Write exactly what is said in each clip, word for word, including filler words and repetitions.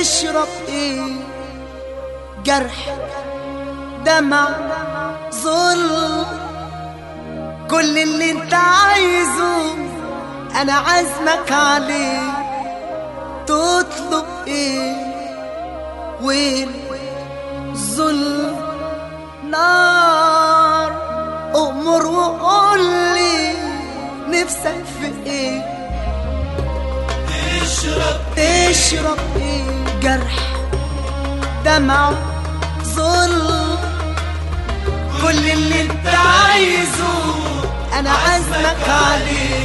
تشرب ايه؟ جرح، دمع، ظلم، كل اللي انت عايزه انا عازمك عليه. تطلب ايه؟ ويل، ظلم، نار، امر وقولي نفسك في ايه؟ تشرب تشرب ايه؟ جرح، دمع، ظلم، كل اللي انت عايزه انا عازمك عليه.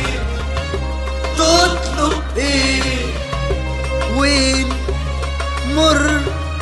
تطلب ايه؟ ويل، مر،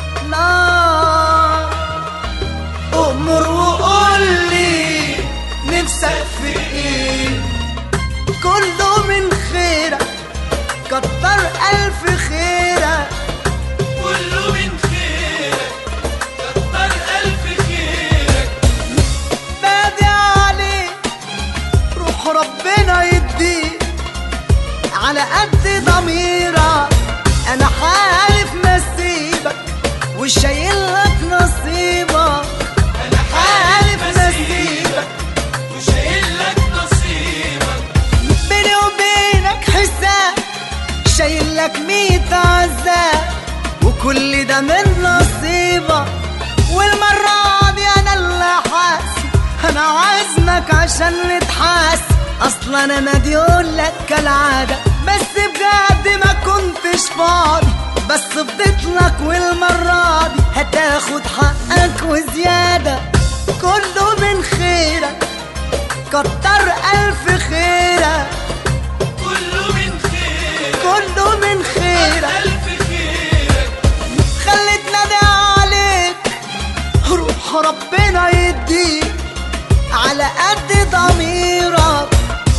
نار، امر وقولي نفسك في ايه؟ كله من خيرك، كتر الف خيرك. كله من خيرك، كتر ألف خيرك. بادي عليك روح ربنا يديك على قد ضميرك. انا حالف نسيبك وشايلك نصيبك. أنا حالف حالف نسيبك وشايلك نصيبك. بيني وبينك حساب، شايلك ميت عذاب، وكل ده من نصيبك. والمرة دي انا اللي حاسب، انا عازمك عشان نتحاسب. اصلا انا مديولك كالعادة، بس بجد ما كنتش فاضي، بس فضيتلك والمرة دي هتاخد حقك وزيادة. كله من خيرك، كتر الف خيرك. كله من خيرك، كله من خيرك، ألف خيرك. خليت نادي عليك روح ربنا يديك على قد ضميرك.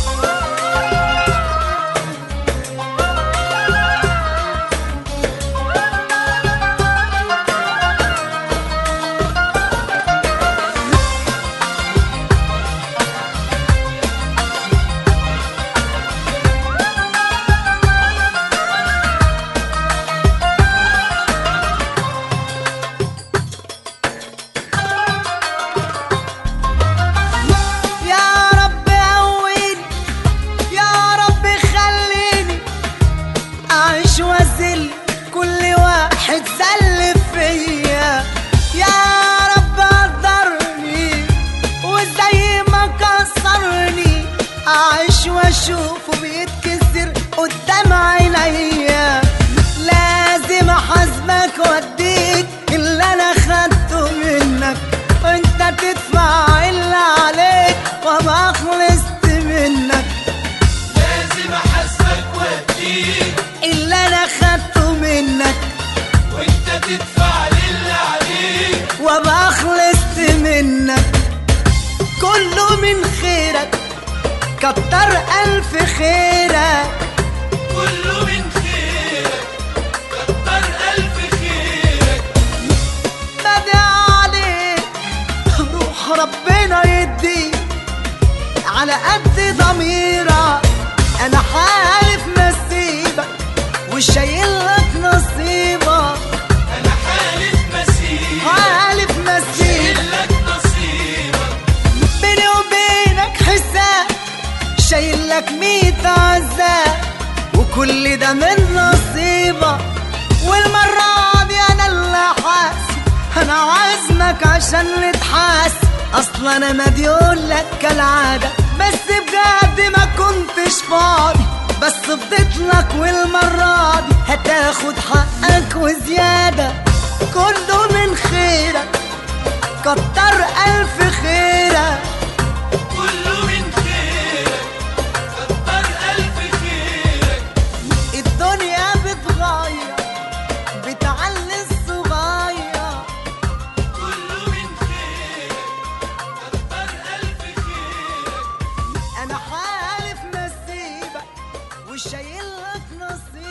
كل واحد زل فيا، يا رب قدرني وزي ما كسرني اعيش واشوفه بيتكسر قدام عينيا. لازم احاسبك واديك اللي انا خدته منك، وانت تدفع اللي عليك وما خلصت منك. لازم أحاسبك وأديك اللي انا خدته منك، وأنت تدفع للي عليك وما خلصت منك. كله من خيرك، كتر الف خيرك. كله من خيرك، كتر ألف خيرك. بدي عليك روح ربنا يديك على قد ضميرك. انا حالف نسيبك وشايلك نصيبك. أنا حالف مسيبك، حالف نسيبك شايلك نصيبك. بيني وبينك حساب، شايلك ميت عذاب، وكل ده من نصيبك. والمرة دي انا اللي حاسب، انا عازمك عشان نتحاسب. اصلا انا مديولك كالعادة، بس بجد ما كنتش فاضي، بس فضيتلك والمرة دي هتاخد حقك وزيادة. كله من خيرك، كتر الف خيرك. كله من خيرك، كتر ألف خيرك. الدنيا بتغير، بتعلي الصغير. كله من خيرك، كتر ألف خيرك. انا حالف نسيبك وشايلك نصيبك.